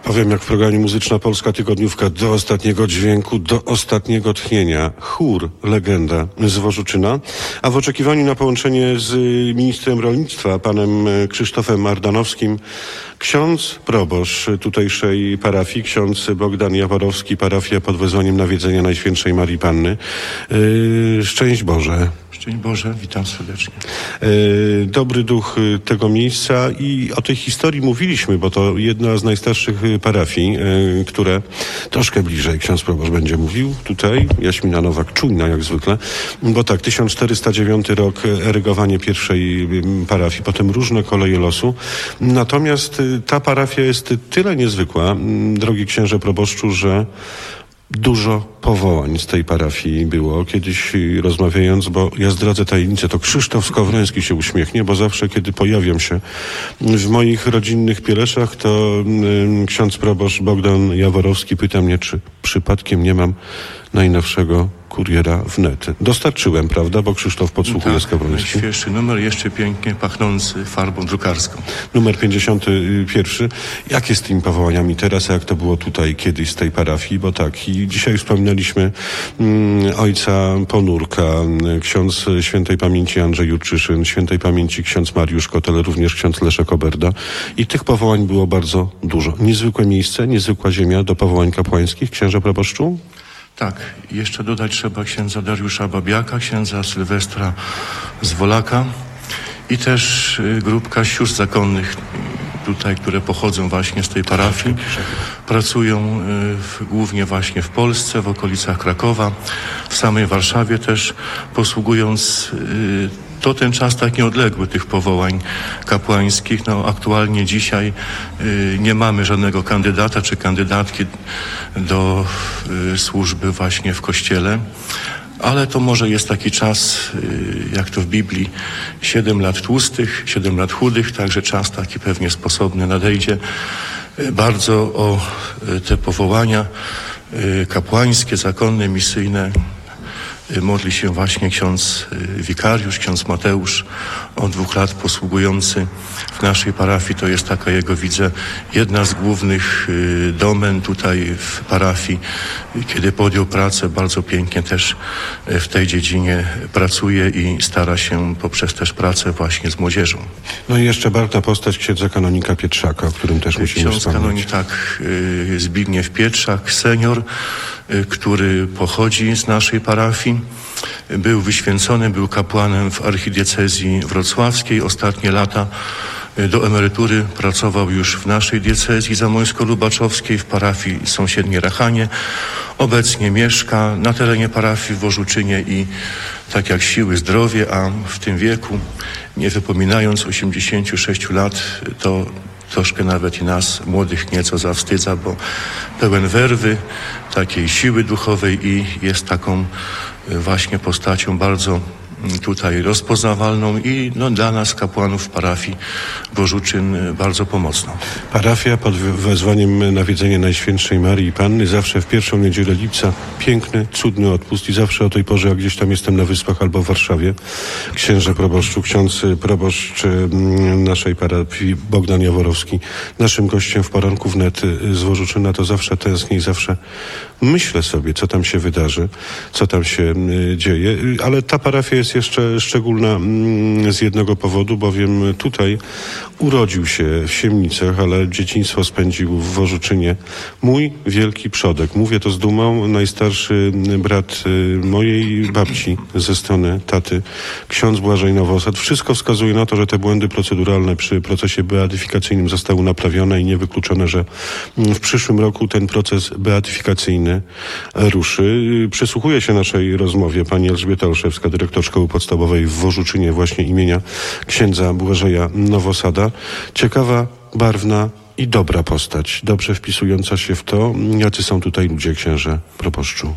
Powiem jak w programie Muzyczna Polska tygodniówka, do ostatniego dźwięku, do ostatniego tchnienia. Chór, legenda z Wożuczyna. A w oczekiwaniu na połączenie z ministrem rolnictwa, panem Krzysztofem Ardanowskim, ksiądz proboszcz tutejszej parafii, ksiądz Bogdan Jaworowski, parafia pod wezwaniem Nawiedzenia Najświętszej Marii Panny. Szczęść Boże. Szczęść Boże, witam serdecznie. Dobry duch tego miejsca i o tej historii mówiliśmy, bo to jedna z najstarszych parafii, które troszkę bliżej ksiądz proboszcz będzie mówił tutaj. Jaśmina Nowak, czujna jak zwykle, bo tak, 1409 rok, erygowanie pierwszej parafii, potem różne koleje losu. Natomiast ta parafia jest tyle niezwykła, drogi księże proboszczu, że dużo powołań z tej parafii było. Kiedyś rozmawiając, bo ja zdradzę tajemnicę, to Krzysztof Skowroński się uśmiechnie, bo zawsze, kiedy pojawiam się w moich rodzinnych Pieleszach, to ksiądz proboszcz Bogdan Jaworowski pyta mnie, czy przypadkiem nie mam najnowszego kuriera wnet. Dostarczyłem, prawda? Bo Krzysztof podsłuchuje Skowroński. Najświeższy numer, jeszcze pięknie pachnący farbą drukarską. Numer 51. Jak jest z tymi powołaniami teraz, a jak to było tutaj kiedyś z tej parafii? Bo tak, i dzisiaj wspominaliśmy ojca Ponurka, ksiądz świętej pamięci Andrzej Jurczyszyn, świętej pamięci ksiądz Mariusz Kotel, również ksiądz Leszek Oberda. I tych powołań było bardzo dużo. Niezwykłe miejsce, niezwykła ziemia do powołań kapłańskich. Księże proboszczu? Tak, jeszcze dodać trzeba księdza Dariusza Babiaka, księdza Sylwestra Zwolaka i też grupka sióstr zakonnych tutaj, które pochodzą właśnie z tej parafii. Pracują głównie właśnie w Polsce, w okolicach Krakowa, w samej Warszawie też, posługując to ten czas tak nieodległy tych powołań kapłańskich. No, aktualnie dzisiaj nie mamy żadnego kandydata czy kandydatki do służby właśnie w Kościele. Ale to może jest taki czas, jak to w Biblii, 7 lat tłustych, 7 lat chudych, także czas taki pewnie sposobny nadejdzie. Bardzo o te powołania kapłańskie, zakonne, misyjne modli się właśnie ksiądz wikariusz, ksiądz Mateusz, od 2 lat posługujący w naszej parafii. To jest taka jego, widzę, jedna z głównych domen tutaj w parafii. Kiedy podjął pracę, bardzo pięknie też w tej dziedzinie pracuje i stara się poprzez też pracę właśnie z młodzieżą. No i jeszcze barwna postać księdza kanonika Pietrzaka, o którym też musimy ksiądz wspomnieć. kanonik, tak, Zbigniew Pietrzak, senior, który pochodzi z naszej parafii. Był wyświęcony, był kapłanem w archidiecezji wrocławskiej. Ostatnie lata do emerytury pracował już w naszej diecezji zamońsko-lubaczowskiej, w parafii sąsiedniej Rachanie. Obecnie mieszka na terenie parafii w Wożuczynie i tak jak siły, zdrowie, a w tym wieku, nie wypominając 86 lat, to troszkę nawet i nas, młodych, nieco zawstydza, bo pełen werwy, takiej siły duchowej i jest taką właśnie postacią bardzo tutaj rozpoznawalną i no, dla nas, kapłanów parafii Wożuczyn, bardzo pomocną. Parafia pod wezwaniem Nawiedzenia Najświętszej Marii Panny, zawsze w pierwszą niedzielę lipca, piękny, cudny odpust i zawsze o tej porze, jak gdzieś tam jestem na Wyspach albo w Warszawie, księże proboszczu, ksiądz proboszcz naszej parafii Bogdan Jaworowski, naszym gościem w poranku wnet z Wożuczyna, to zawsze tęsknię i zawsze myślę sobie, co tam się wydarzy, co tam się dzieje, ale ta parafia jest jeszcze szczególna z jednego powodu, bowiem tutaj urodził się w Siemnicach, ale dzieciństwo spędził w Wożuczynie mój wielki przodek. Mówię to z dumą, najstarszy brat mojej babci ze strony taty, ksiądz Błażej Nowosad. Wszystko wskazuje na to, że te błędy proceduralne przy procesie beatyfikacyjnym zostały naprawione i niewykluczone, że w przyszłym roku ten proces beatyfikacyjny ruszy. Przysłuchuje się naszej rozmowie pani Elżbieta Olszewska, dyrektor Szkoły Podstawowej w Wożuczynie właśnie imienia księdza Błażeja Nowosada. Ciekawa, barwna i dobra postać, dobrze wpisująca się w to, jacy są tutaj ludzie, księże proboszczu.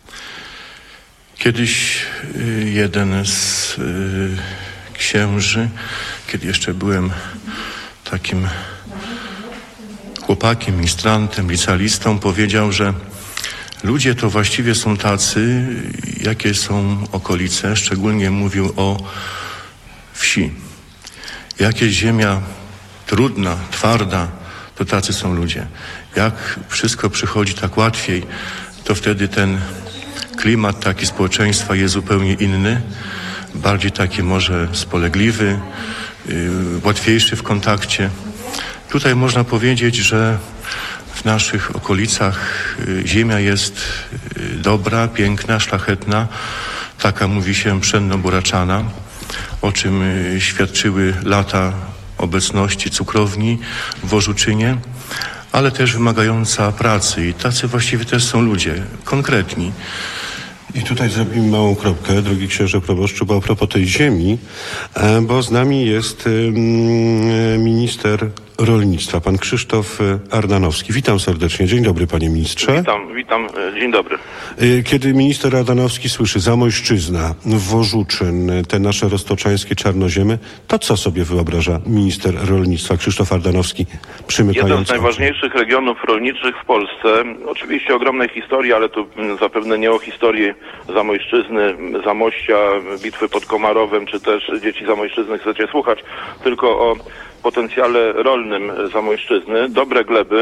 Kiedyś jeden z księży, kiedy jeszcze byłem takim chłopakiem, ministrantem, licealistą, powiedział, że ludzie to właściwie są tacy, jakie są okolice. Szczególnie mówił o wsi. Jak jest ziemia trudna, twarda, to tacy są ludzie. Jak wszystko przychodzi tak łatwiej, to wtedy ten klimat taki społeczeństwa jest zupełnie inny, bardziej taki może spolegliwy, łatwiejszy w kontakcie. Tutaj można powiedzieć, że w naszych okolicach ziemia jest dobra, piękna, szlachetna, taka mówi się pszenno-buraczana, o czym świadczyły lata obecności cukrowni w Wożuczynie, ale też wymagająca pracy i tacy właściwie też są ludzie, konkretni. I tutaj zrobimy małą kropkę, drogi księże proboszczu, bo a propos tej ziemi, bo z nami jest minister rolnictwa, pan Krzysztof Ardanowski. Witam serdecznie. Dzień dobry, panie ministrze. Witam. Dzień dobry. Kiedy minister Ardanowski słyszy Zamojszczyzna, Wożuczyn, te nasze roztoczańskie czarnoziemy, to co sobie wyobraża minister rolnictwa Krzysztof Ardanowski, przymykając Jeden z najważniejszych regionów rolniczych w Polsce. Oczywiście ogromnej historii, ale tu zapewne nie o historii Zamojszczyzny, Zamościa, bitwy pod Komarowem, czy też dzieci Zamojszczyzny chcecie słuchać, tylko o potencjale rolnym Zamojszczyzny. Dobre gleby,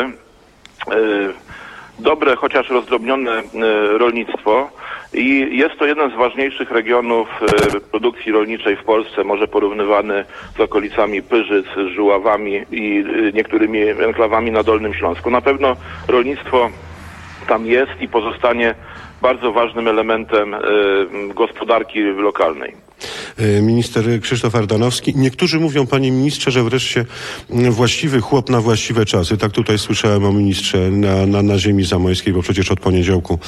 dobre, chociaż rozdrobnione rolnictwo i jest to jeden z ważniejszych regionów produkcji rolniczej w Polsce, może porównywany z okolicami Pyrzyc, z Żuławami i niektórymi enklawami na Dolnym Śląsku. Na pewno rolnictwo tam jest i pozostanie bardzo ważnym elementem gospodarki lokalnej. Minister Krzysztof Ardanowski. Niektórzy mówią, panie ministrze, że wreszcie właściwy chłop na właściwe czasy. Tak tutaj słyszałem o ministrze na ziemi zamojskiej, bo przecież od poniedziałku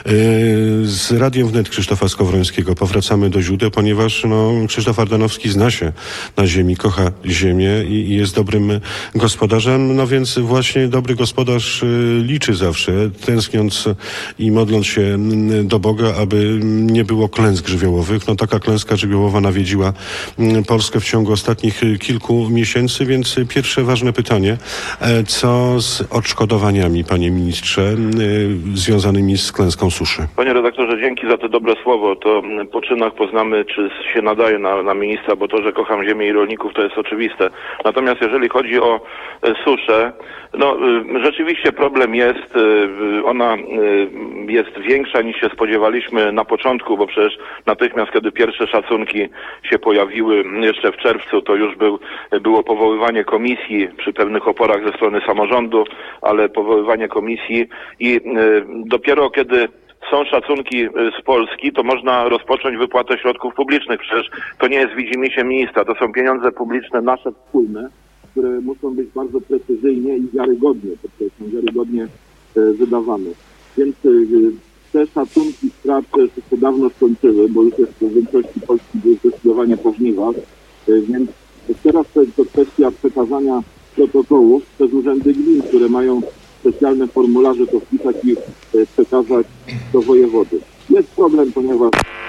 z Radiem Wnet Krzysztofa Skowrońskiego powracamy do źródeł, ponieważ Krzysztof Ardanowski zna się na ziemi, kocha ziemię i jest dobrym gospodarzem. No więc właśnie dobry gospodarz liczy zawsze, tęskniąc i modląc się do Boga, aby nie było klęsk żywiołowych. No taka klęska żywiołowa nawiedziła Polskę w ciągu ostatnich kilku miesięcy, więc pierwsze ważne pytanie. Co z odszkodowaniami, panie ministrze, związanymi z klęską suszy? Panie redaktorze, dzięki za to dobre słowo. To po czynach poznamy, czy się nadaje na ministra, bo to, że kocham ziemię i rolników, to jest oczywiste. Natomiast jeżeli chodzi o suszę, rzeczywiście problem jest. Ona jest większa niż się spodziewaliśmy na początku, bo przecież natychmiast, kiedy pierwsze szacunki się pojawiły jeszcze w czerwcu, to już było powoływanie komisji przy pewnych oporach ze strony samorządu, ale powoływanie komisji i dopiero kiedy są szacunki z Polski, to można rozpocząć wypłatę środków publicznych. Przecież to nie jest widzimisię ministra, to są pieniądze publiczne nasze wspólne, które muszą być bardzo precyzyjnie i wiarygodnie, wiarygodnie wydawane. Więc te szacunki strat się dawno skończyły, bo już jest w większości Polski zdecydowanie po żniwach, więc teraz to kwestia przekazania protokołów przez urzędy gmin, które mają specjalne formularze, to wpisać i przekazać do wojewody. Jest problem, ponieważ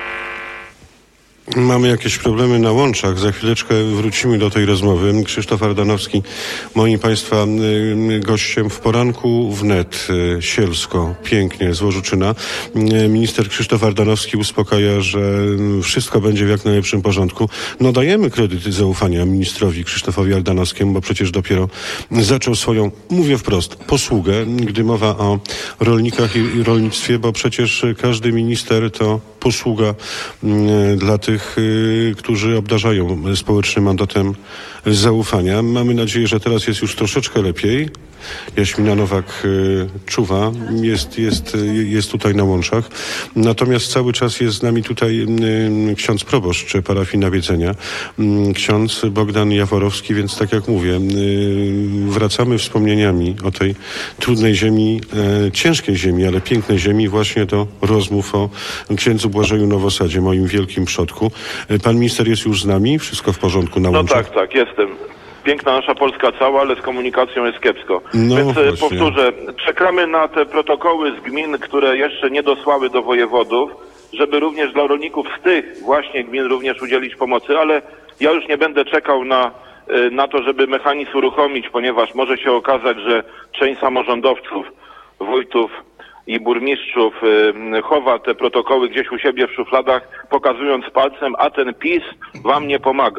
Mamy jakieś problemy na łączach. Za chwileczkę wrócimy do tej rozmowy. Krzysztof Ardanowski, moim państwa gościem w poranku wnet Sielsko, pięknie, z Łożuczyna. Minister Krzysztof Ardanowski uspokaja, że wszystko będzie w jak najlepszym porządku. Dajemy kredyt zaufania ministrowi Krzysztofowi Ardanowskiemu, bo przecież dopiero zaczął swoją, mówię wprost, posługę, gdy mowa o rolnikach i rolnictwie, bo przecież każdy minister to posługa dla tych, którzy obdarzają społecznym mandatem zaufania. Mamy nadzieję, że teraz jest już troszeczkę lepiej. Jaśmina Nowak czuwa, jest tutaj na łączach. Natomiast cały czas jest z nami tutaj ksiądz proboszcz parafii Nawiedzenia, ksiądz Bogdan Jaworowski, więc tak jak mówię, wracamy wspomnieniami o tej trudnej ziemi, ciężkiej ziemi, ale pięknej ziemi właśnie do rozmów o księdzu Błażeju Nowosadzie, moim wielkim przodku. Pan minister jest już z nami? Wszystko w porządku na łączach? Tak, jestem. Piękna nasza Polska cała, ale z komunikacją jest kiepsko. Więc właśnie. Powtórzę, czekamy na te protokoły z gmin, które jeszcze nie dosłały do wojewodów, żeby również dla rolników z tych właśnie gmin również udzielić pomocy, ale ja już nie będę czekał na to, żeby mechanizm uruchomić, ponieważ może się okazać, że część samorządowców, wójtów i burmistrzów chowa te protokoły gdzieś u siebie w szufladach, pokazując palcem, a ten PiS wam nie pomaga.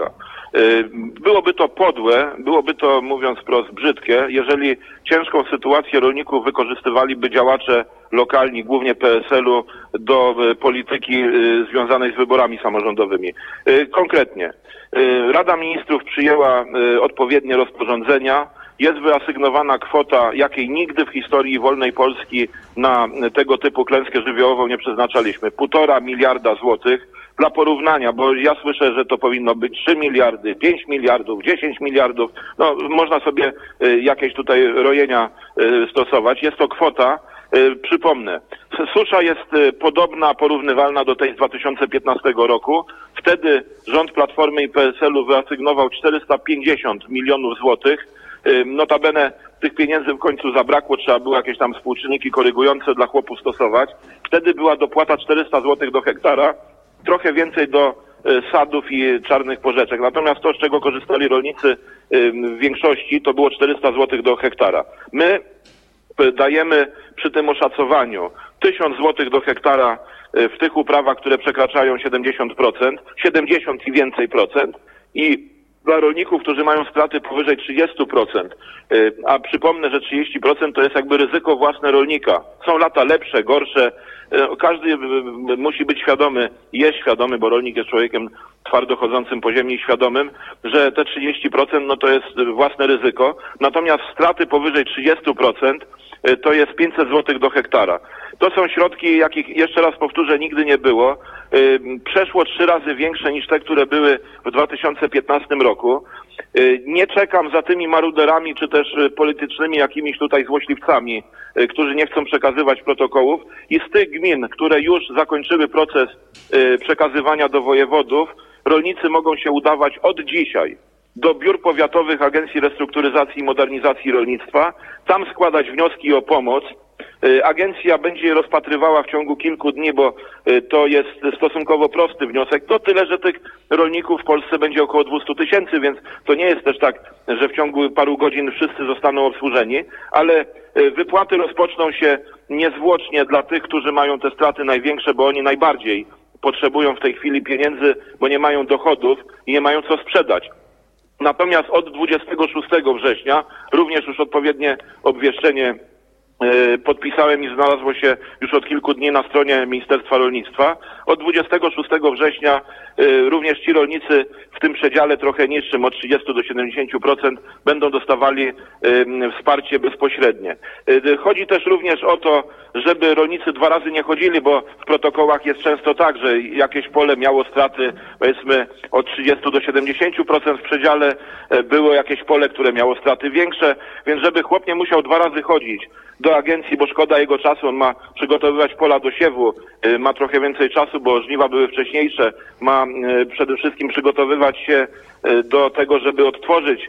Byłoby to podłe, byłoby to, mówiąc wprost, brzydkie, jeżeli ciężką sytuację rolników wykorzystywaliby działacze lokalni, głównie PSL-u, do polityki związanej z wyborami samorządowymi. Konkretnie, Rada Ministrów przyjęła odpowiednie rozporządzenia. Jest wyasygnowana kwota, jakiej nigdy w historii wolnej Polski na tego typu klęskę żywiołową nie przeznaczaliśmy. 1,5 miliarda złotych. Dla porównania, bo ja słyszę, że to powinno być 3 miliardy, 5 miliardów, 10 miliardów. No, można sobie jakieś tutaj rojenia stosować. Jest to kwota, przypomnę, susza jest podobna, porównywalna do tej z 2015 roku. Wtedy rząd Platformy i PSL-u wyasygnował 450 milionów złotych. Notabene tych pieniędzy w końcu zabrakło, trzeba było jakieś tam współczynniki korygujące dla chłopów stosować. Wtedy była dopłata 400 złotych do hektara, trochę więcej do sadów i czarnych porzeczek. Natomiast to, z czego korzystali rolnicy w większości, to było 400 złotych do hektara. My dajemy przy tym oszacowaniu 1000 złotych do hektara w tych uprawach, które przekraczają 70%, 70 i więcej procent, i dla rolników, którzy mają straty powyżej 30%, a przypomnę, że 30% to jest jakby ryzyko własne rolnika. Są lata lepsze, gorsze. Każdy musi być świadomy, jest świadomy, bo rolnik jest człowiekiem twardo chodzącym po ziemi i świadomym, że te 30% no to jest własne ryzyko. Natomiast straty powyżej 30% to jest 500 zł do hektara. To są środki, jakich, jeszcze raz powtórzę, nigdy nie było. Przeszło 3 razy większe niż te, które były w 2015 roku. Nie czekam za tymi maruderami, czy też politycznymi jakimiś tutaj złośliwcami, którzy nie chcą przekazywać protokołów. I z tych gmin, które już zakończyły proces przekazywania do wojewodów, rolnicy mogą się udawać od dzisiaj do biur powiatowych Agencji Restrukturyzacji i Modernizacji Rolnictwa, tam składać wnioski o pomoc. Agencja będzie je rozpatrywała w ciągu kilku dni, bo to jest stosunkowo prosty wniosek. To tyle, że tych rolników w Polsce będzie około 200 000, więc to nie jest też tak, że w ciągu paru godzin wszyscy zostaną obsłużeni, ale wypłaty rozpoczną się niezwłocznie dla tych, którzy mają te straty największe, bo oni najbardziej potrzebują w tej chwili pieniędzy, bo nie mają dochodów i nie mają co sprzedać. Natomiast od 26 września również już odpowiednie obwieszczenie podpisałem i znalazło się już od kilku dni na stronie Ministerstwa Rolnictwa. Od 26 września również ci rolnicy w tym przedziale trochę niższym, od 30 do 70%, będą dostawali wsparcie bezpośrednie. Chodzi też również o to, żeby rolnicy 2 razy nie chodzili, bo w protokołach jest często tak, że jakieś pole miało straty, powiedzmy, od 30 do 70% w przedziale, było jakieś pole, które miało straty większe, więc żeby chłop nie musiał 2 razy chodzić do agencji, bo szkoda jego czasu, on ma przygotowywać pola do siewu, ma trochę więcej czasu, bo żniwa były wcześniejsze, ma przede wszystkim przygotowywać się do tego, żeby odtworzyć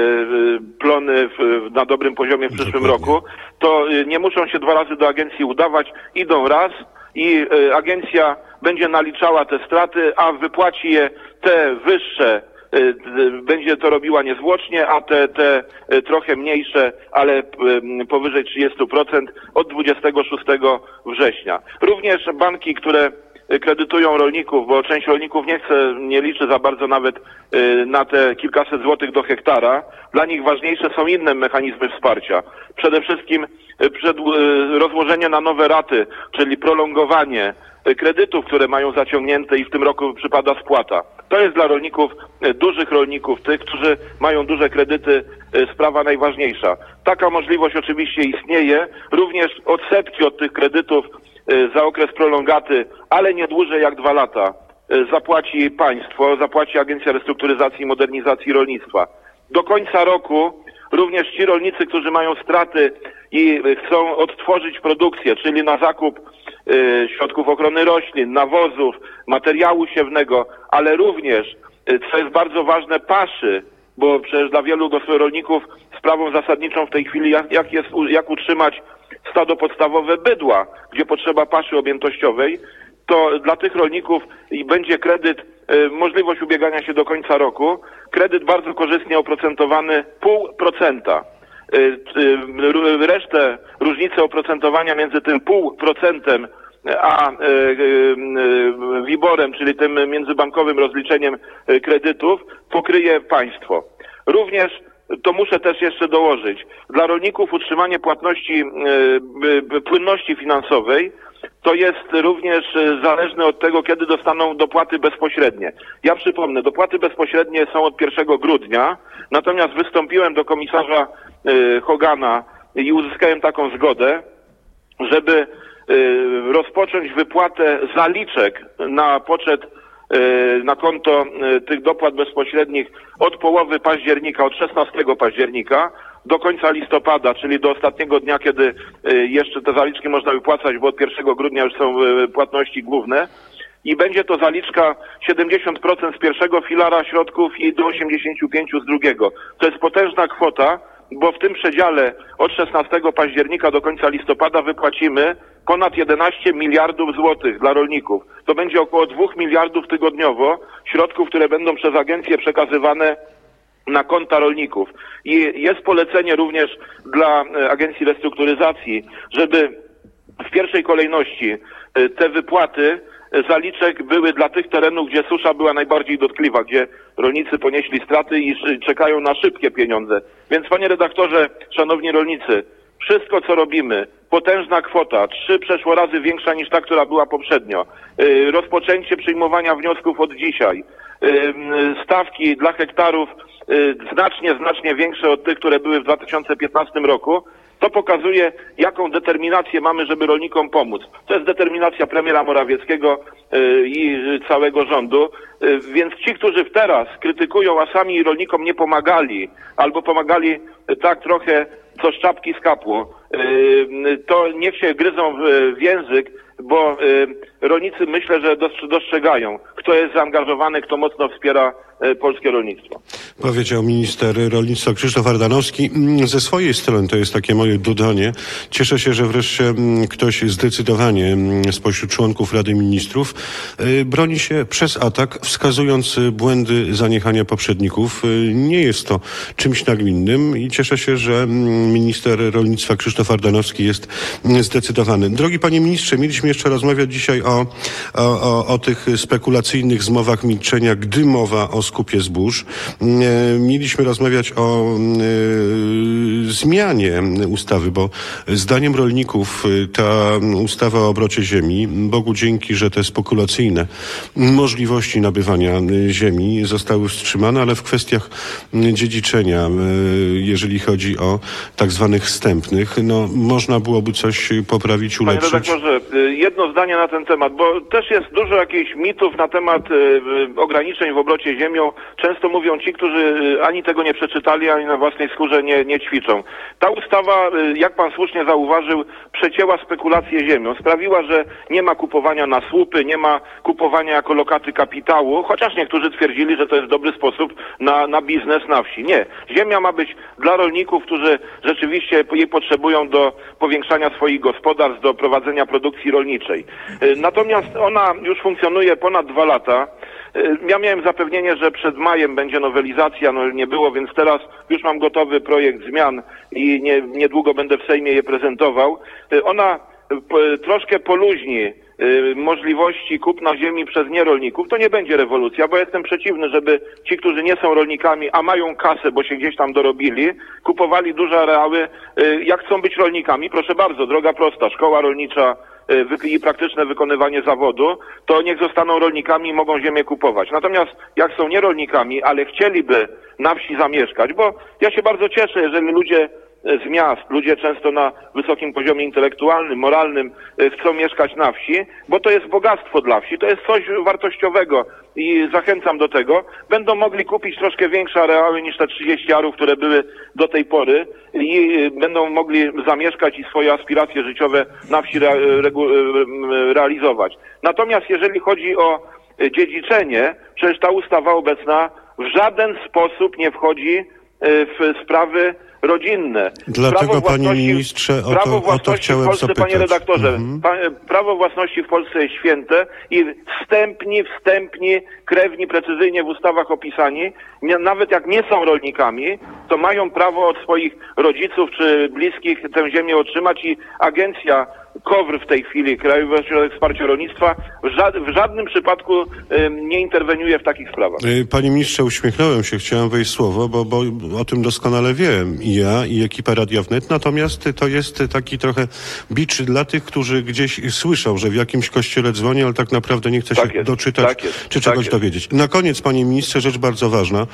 plony na dobrym poziomie w przyszłym roku, to nie muszą się 2 razy do agencji udawać, idą raz i agencja będzie naliczała te straty, a wypłaci je te wyższe, będzie to robiła niezwłocznie, a te trochę mniejsze, ale powyżej 30% od 26 września. Również banki, które kredytują rolników, bo część rolników nie liczy za bardzo nawet na te kilkaset złotych do hektara. Dla nich ważniejsze są inne mechanizmy wsparcia. Przede wszystkim rozłożenie na nowe raty, czyli prolongowanie kredytów, które mają zaciągnięte i w tym roku przypada spłata. To jest dla rolników, dużych rolników, tych, którzy mają duże kredyty, sprawa najważniejsza. Taka możliwość oczywiście istnieje. Również odsetki od tych kredytów za okres prolongaty, ale nie dłużej jak 2 lata, zapłaci państwo, zapłaci Agencja Restrukturyzacji i Modernizacji Rolnictwa. Do końca roku również ci rolnicy, którzy mają straty i chcą odtworzyć produkcję, czyli na zakup środków ochrony roślin, nawozów, materiału siewnego, ale również, co jest bardzo ważne, paszy, bo przecież dla wielu rolników sprawą zasadniczą w tej chwili jak utrzymać stado podstawowe bydła, gdzie potrzeba paszy objętościowej, to dla tych rolników będzie kredyt, możliwość ubiegania się do końca roku, kredyt bardzo korzystnie oprocentowany 0,5%. Resztę, różnicę oprocentowania między tym 0,5% a WIBOR-em, czyli tym międzybankowym rozliczeniem kredytów, pokryje państwo. Również, to muszę też jeszcze dołożyć, dla rolników utrzymanie płatności, płynności finansowej to jest również zależne od tego, kiedy dostaną dopłaty bezpośrednie. Ja przypomnę, dopłaty bezpośrednie są od 1 grudnia, natomiast wystąpiłem do komisarza Hogana i uzyskałem taką zgodę, żeby rozpocząć wypłatę zaliczek na poczet, na konto tych dopłat bezpośrednich od połowy października, od 16 października do końca listopada, czyli do ostatniego dnia, kiedy jeszcze te zaliczki można wypłacać, bo od 1 grudnia już są płatności główne. I będzie to zaliczka 70% z pierwszego filara środków i do 85% z drugiego. To jest potężna kwota, bo w tym przedziale od 16 października do końca listopada wypłacimy ponad 11 miliardów złotych dla rolników. To będzie około 2 miliardów tygodniowo środków, które będą przez agencję przekazywane na konta rolników. I jest polecenie również dla Agencji Restrukturyzacji, żeby w pierwszej kolejności te wypłaty zaliczek były dla tych terenów, gdzie susza była najbardziej dotkliwa, gdzie rolnicy ponieśli straty i czekają na szybkie pieniądze. Więc panie redaktorze, szanowni rolnicy, wszystko co robimy, potężna kwota, 3 przeszło razy większa niż ta, która była poprzednio, rozpoczęcie przyjmowania wniosków od dzisiaj, stawki dla hektarów znacznie większe od tych, które były w 2015 roku, to pokazuje, jaką determinację mamy, żeby rolnikom pomóc. To jest determinacja premiera Morawieckiego i całego rządu, więc ci, którzy teraz krytykują, a sami rolnikom nie pomagali, albo pomagali tak trochę, co z czapki z kapło, to niech się gryzą w język, bo rolnicy myślę, że dostrzegają, kto jest zaangażowany, kto mocno wspiera polskie rolnictwo. Powiedział minister rolnictwa Krzysztof Ardanowski. Ze swojej strony, to jest takie moje dodanie, cieszę się, że wreszcie ktoś zdecydowanie spośród członków Rady Ministrów broni się przez atak, wskazując błędy, zaniechania poprzedników. Nie jest to czymś nagminnym i cieszę się, że minister rolnictwa Krzysztof Ardanowski jest zdecydowany. Drogi panie ministrze, mieliśmy jeszcze rozmawiać dzisiaj o tych spekulacyjnych zmowach milczenia, gdy mowa o skupie zbóż. Mieliśmy rozmawiać o zmianie ustawy, bo zdaniem rolników ta ustawa o obrocie ziemi, Bogu dzięki, że te spekulacyjne możliwości nabywania ziemi zostały wstrzymane, ale w kwestiach dziedziczenia, jeżeli chodzi o tak zwanych wstępnych, no można byłoby coś poprawić, ulepszyć. Panie redaktorze, jedno zdanie na ten temat, bo też jest dużo jakichś mitów na temat ograniczeń w obrocie ziemią. Często mówią ci, którzy ani tego nie przeczytali, ani na własnej skórze nie ćwiczą. Ta ustawa, jak pan słusznie zauważył, przecięła spekulację ziemią. Sprawiła, że nie ma kupowania na słupy, nie ma kupowania jako lokaty kapitału, chociaż niektórzy twierdzili, że to jest dobry sposób na biznes na wsi. Nie. Ziemia ma być dla rolników, którzy rzeczywiście jej potrzebują do powiększania swoich gospodarstw, do prowadzenia produkcji rolniczej. Natomiast ona już funkcjonuje ponad 2 lata. Ja miałem zapewnienie, że przed majem będzie nowelizacja, no nie było, więc teraz już mam gotowy projekt zmian i niedługo będę w Sejmie je prezentował. Ona troszkę poluźni możliwości kupna ziemi przez nierolników. To nie będzie rewolucja, bo jestem przeciwny, żeby ci, którzy nie są rolnikami, a mają kasę, bo się gdzieś tam dorobili, kupowali duże areały. Jak chcą być rolnikami, proszę bardzo, droga prosta, szkoła rolnicza i praktyczne wykonywanie zawodu, to niech zostaną rolnikami i mogą ziemię kupować. Natomiast jak są nierolnikami, ale chcieliby na wsi zamieszkać, bo ja się bardzo cieszę, jeżeli ludzie z miast, ludzie często na wysokim poziomie intelektualnym, moralnym chcą mieszkać na wsi, bo to jest bogactwo dla wsi, to jest coś wartościowego i zachęcam do tego. Będą mogli kupić troszkę większe areały niż te 30 arów, które były do tej pory i będą mogli zamieszkać i swoje aspiracje życiowe na wsi realizować. Natomiast jeżeli chodzi o dziedziczenie, przecież ta ustawa obecna w żaden sposób nie wchodzi w sprawy rodzinne. Dlatego, panie ministrze, o to chciałem w Polsce, zapytać. panie redaktorze, prawo własności w Polsce jest święte i wstępni, krewni, precyzyjnie w ustawach opisani, nawet jak nie są rolnikami, to mają prawo od swoich rodziców czy bliskich tę ziemię otrzymać i agencja KOWR w tej chwili, Krajowy Ośrodek Wsparcia Rolnictwa, w żadnym przypadku nie interweniuje w takich sprawach. Panie ministrze, uśmiechnąłem się, chciałem wejść w słowo, bo o tym doskonale wiem i ja, i ekipa Radia Wnet, natomiast to jest taki trochę bicz dla tych, którzy gdzieś słyszą, że w jakimś kościele dzwoni, ale tak naprawdę nie chce się doczytać czy czegoś dowiedzieć. Na koniec, panie ministrze, rzecz bardzo ważna,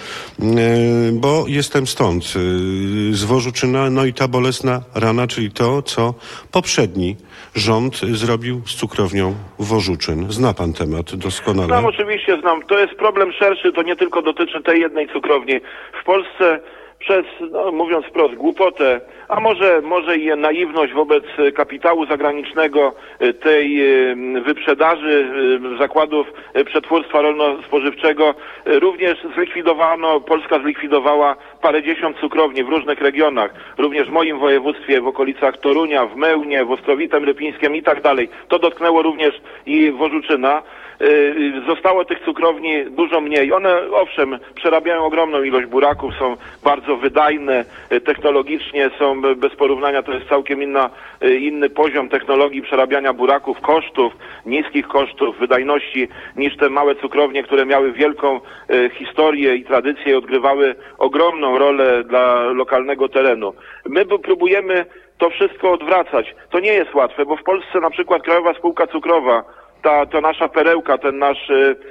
bo jestem stąd, z Worzuczyna, no i ta bolesna rana, czyli to, co poprzedni rząd zrobił z cukrownią Worzuczyn. Zna pan temat doskonale? Znam, oczywiście znam. To jest problem szerszy, to nie tylko dotyczy tej jednej cukrowni. W Polsce przez, mówiąc wprost, głupotę, a może i naiwność wobec kapitału zagranicznego, tej wyprzedaży zakładów przetwórstwa rolno-spożywczego, również Polska zlikwidowała parędziesiąt cukrowni w różnych regionach, również w moim województwie, w okolicach Torunia, w Mełnie, w Ostrowitem Rypińskiem i tak dalej. To dotknęło również i Worzuczyna. Zostało tych cukrowni dużo mniej. One, owszem, przerabiają ogromną ilość buraków, są bardzo wydajne, technologicznie są bez porównania, to jest całkiem inny poziom technologii przerabiania buraków, kosztów, niskich kosztów, wydajności niż te małe cukrownie, które miały wielką historię i tradycję i odgrywały ogromną rolę dla lokalnego terenu. My próbujemy to wszystko odwracać. To nie jest łatwe, bo w Polsce na przykład Krajowa Spółka Cukrowa, to nasza perełka, ten nasz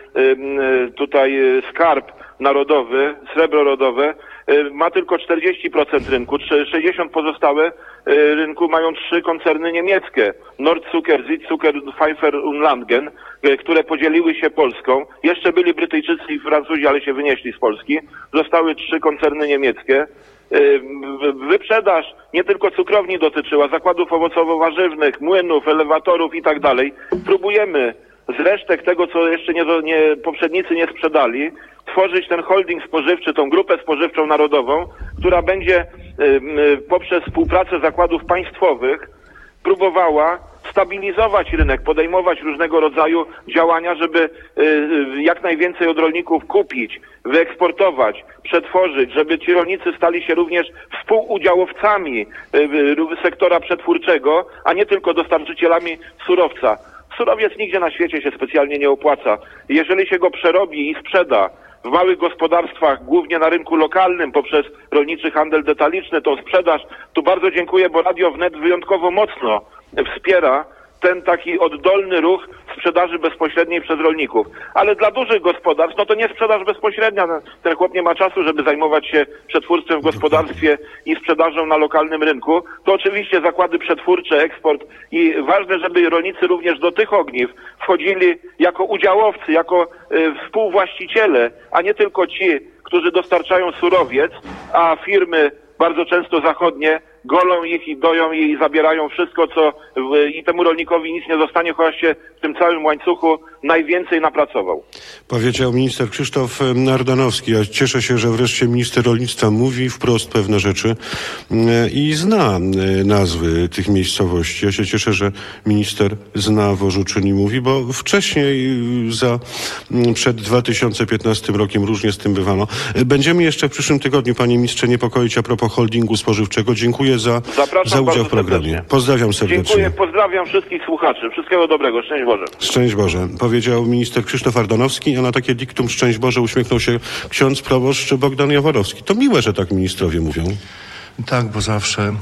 tutaj skarb narodowy, srebro rodowe, ma tylko 40% rynku, 60% pozostałe rynku mają 3 koncerny niemieckie. Nordzucker, Südzucker, Pfeiffer und Langen, które podzieliły się Polską. Jeszcze byli Brytyjczycy i Francuzi, ale się wynieśli z Polski. Zostały 3 koncerny niemieckie. Wyprzedaż nie tylko cukrowni dotyczyła, zakładów owocowo-warzywnych, młynów, elewatorów i tak dalej. Próbujemy z resztek tego, co jeszcze poprzednicy nie sprzedali, tworzyć ten holding spożywczy, tą grupę spożywczą narodową, która będzie poprzez współpracę zakładów państwowych próbowała stabilizować rynek, podejmować różnego rodzaju działania, żeby jak najwięcej od rolników kupić, wyeksportować, przetworzyć, żeby ci rolnicy stali się również współudziałowcami sektora przetwórczego, a nie tylko dostarczycielami surowca. Surowiec nigdzie na świecie się specjalnie nie opłaca. Jeżeli się go przerobi i sprzeda w małych gospodarstwach, głównie na rynku lokalnym poprzez rolniczy handel detaliczny, tą sprzedaż, tu bardzo dziękuję, bo Radio Wnet wyjątkowo mocno wspiera ten taki oddolny ruch sprzedaży bezpośredniej przez rolników. Ale dla dużych gospodarstw, no to nie sprzedaż bezpośrednia. Ten chłop nie ma czasu, żeby zajmować się przetwórstwem w gospodarstwie i sprzedażą na lokalnym rynku. To oczywiście zakłady przetwórcze, eksport i ważne, żeby rolnicy również do tych ogniw wchodzili jako udziałowcy, jako współwłaściciele, a nie tylko ci, którzy dostarczają surowiec, a firmy bardzo często zachodnie golą ich i doją i zabierają wszystko, co i temu rolnikowi nic nie zostanie, chociaż się w tym całym łańcuchu najwięcej napracował. Powiedział minister Krzysztof Ardanowski. Ja cieszę się, że wreszcie minister rolnictwa mówi wprost pewne rzeczy i zna nazwy tych miejscowości. Ja się cieszę, że minister zna Worzuczyn i mówi, bo wcześniej przed 2015 rokiem różnie z tym bywano. Będziemy jeszcze w przyszłym tygodniu, panie ministrze, niepokoić a propos holdingu spożywczego. Dziękuję za udział w programie. Serdecznie. Pozdrawiam serdecznie. Dziękuję, pozdrawiam wszystkich słuchaczy. Wszystkiego dobrego. Szczęść Boże. Szczęść Boże. Powiedział minister Krzysztof Ardanowski, a na takie diktum szczęść Boże uśmiechnął się ksiądz proboszcz Bogdan Jaworowski. To miłe, że tak ministrowie mówią. Tak, bo zawsze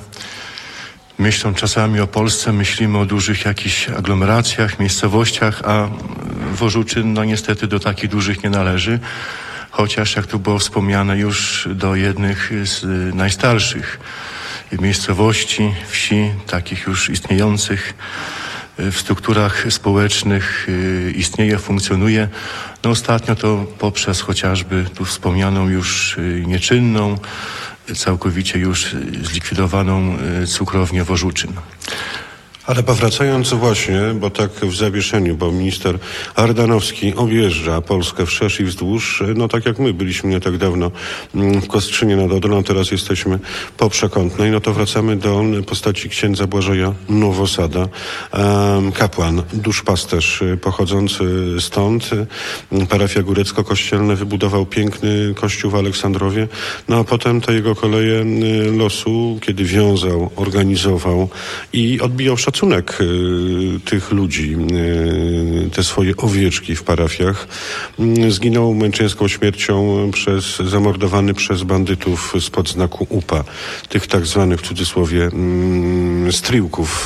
myślą czasami o Polsce, myślimy o dużych jakichś aglomeracjach, miejscowościach, a Worzuczyn no niestety do takich dużych nie należy. Chociaż, jak tu było wspomniane, już do jednych z najstarszych miejscowości, wsi, takich już istniejących w strukturach społecznych, istnieje, funkcjonuje. No ostatnio to poprzez chociażby tu wspomnianą już nieczynną, całkowicie już zlikwidowaną cukrownię Worzuczyn. Ale powracając właśnie, bo tak w zawieszeniu, bo minister Ardanowski objeżdża Polskę wszerz i wzdłuż, no tak jak my byliśmy nie tak dawno w Kostrzynie nad Odrą, teraz jesteśmy po Przekątnej, no to wracamy do postaci księdza Błażeja Nowosada, kapłan, duszpasterz pochodzący stąd. Parafia Górecko-Kościelna wybudował piękny kościół w Aleksandrowie, no a potem te jego koleje losu, kiedy wiązał, organizował i odbijał szacunek tych ludzi, te swoje owieczki w parafiach. Zginął męczeńską śmiercią zamordowany przez bandytów spod znaku UPA, tych tak zwanych w cudzysłowie stryłków.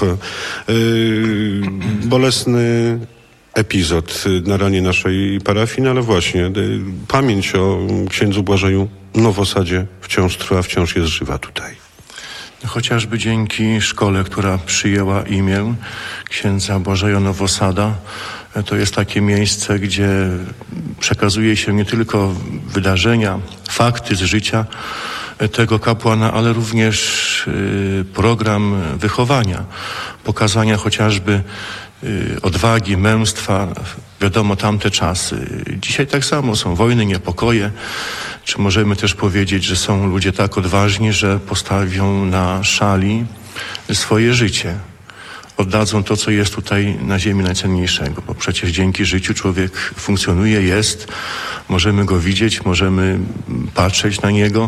Bolesny epizod na ranie naszej parafii, no ale właśnie pamięć o księdzu Błażeju Nowosadzie wciąż trwa, wciąż jest żywa tutaj. Chociażby dzięki szkole, która przyjęła imię księdza Błażeja Nowosada. To jest takie miejsce, gdzie przekazuje się nie tylko wydarzenia, fakty z życia tego kapłana, ale również program wychowania, pokazania chociażby odwagi, męstwa. Wiadomo, tamte czasy. Dzisiaj tak samo są wojny, niepokoje. Czy możemy też powiedzieć, że są ludzie tak odważni, że postawią na szali swoje życie. Oddadzą to, co jest tutaj na ziemi najcenniejszego, bo przecież dzięki życiu człowiek funkcjonuje, jest, możemy go widzieć, możemy patrzeć na niego,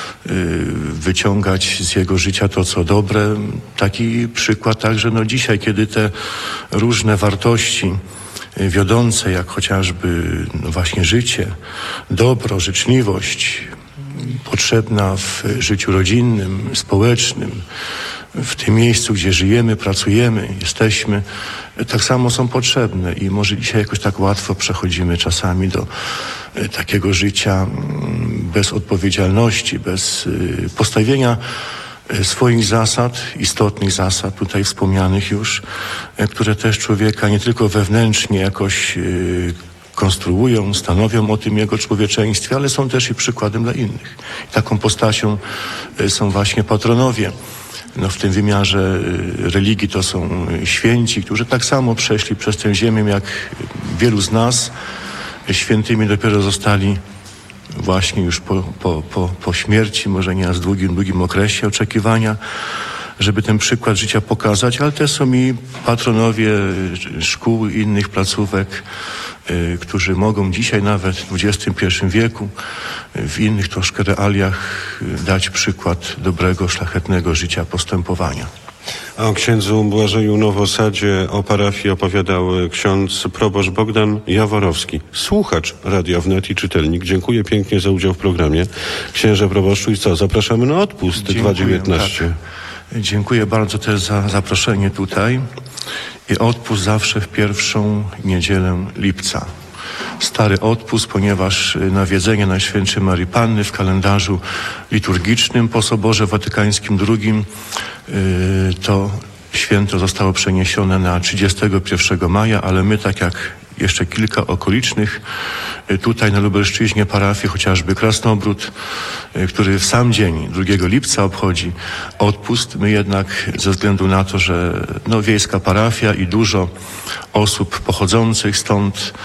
wyciągać z jego życia to, co dobre. Taki przykład także dzisiaj, kiedy te różne wartości wiodące, jak chociażby właśnie życie, dobro, życzliwość, potrzebna w życiu rodzinnym, społecznym, w tym miejscu, gdzie żyjemy, pracujemy, jesteśmy, tak samo są potrzebne i może dzisiaj jakoś tak łatwo przechodzimy czasami do takiego życia bez odpowiedzialności, bez postawienia swoich zasad, istotnych zasad, tutaj wspomnianych już, które też człowieka nie tylko wewnętrznie jakoś konstruują, stanowią o tym jego człowieczeństwie, ale są też i przykładem dla innych. I taką postacią są właśnie patronowie. No, w tym wymiarze religii to są święci, którzy tak samo przeszli przez tę ziemię, jak wielu z nas. Świętymi dopiero zostali właśnie już po śmierci, może nie w długim okresie oczekiwania, żeby ten przykład życia pokazać, ale też są i patronowie szkół i innych placówek, którzy mogą dzisiaj nawet w XXI wieku w innych troszkę realiach dać przykład dobrego, szlachetnego życia, postępowania. A o księdzu Błażeju Nowosadzie, o parafii opowiadał ksiądz proboszcz Bogdan Jaworowski, słuchacz Radia Wnet i czytelnik. Dziękuję pięknie za udział w programie. Księże proboszczu i co? Zapraszamy na odpust 2.19. Tak. Dziękuję bardzo też za zaproszenie tutaj. I odpust zawsze w pierwszą niedzielę lipca. Stary odpust, ponieważ nawiedzenie Najświętszej Maryi Panny w kalendarzu liturgicznym po Soborze Watykańskim II to święto zostało przeniesione na 31 maja, ale my, tak jak jeszcze kilka okolicznych, tutaj na Lubelszczyźnie parafii, chociażby Krasnobród, który w sam dzień 2 lipca obchodzi odpust. My jednak ze względu na to, że wiejska parafia i dużo osób pochodzących stąd,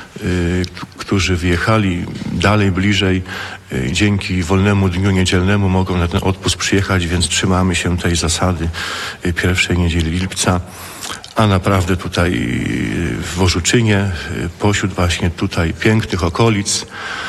którzy wyjechali dalej, bliżej, dzięki wolnemu dniu niedzielnemu mogą na ten odpust przyjechać, więc trzymamy się tej zasady pierwszej niedzieli lipca. A naprawdę tutaj w Worzuczynie, pośród właśnie tutaj pięknych okolic,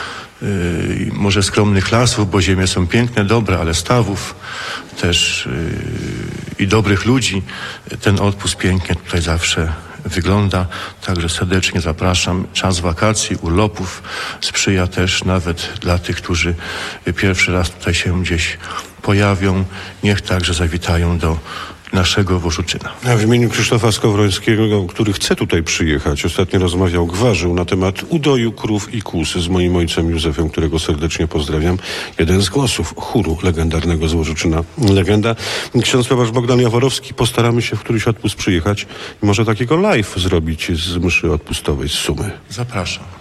może skromnych lasów, bo ziemie są piękne, dobre, ale stawów też i dobrych ludzi, ten odpust pięknie tutaj zawsze wygląda. Także serdecznie zapraszam. Czas wakacji, urlopów sprzyja też nawet dla tych, którzy pierwszy raz tutaj się gdzieś pojawią. Niech także zawitają do naszego Worzuczyna. A w imieniu Krzysztofa Skowrońskiego, który chce tutaj przyjechać, ostatnio rozmawiał, gwarzył na temat udoju krów i kóz z moim ojcem Józefem, którego serdecznie pozdrawiam. Jeden z głosów chóru legendarnego z Worzuczyna. Legenda. Ksiądz proboszcz Bogdan Jaworowski, postaramy się w któryś odpust przyjechać i może takiego live zrobić z mszy odpustowej z Sumy. Zapraszam.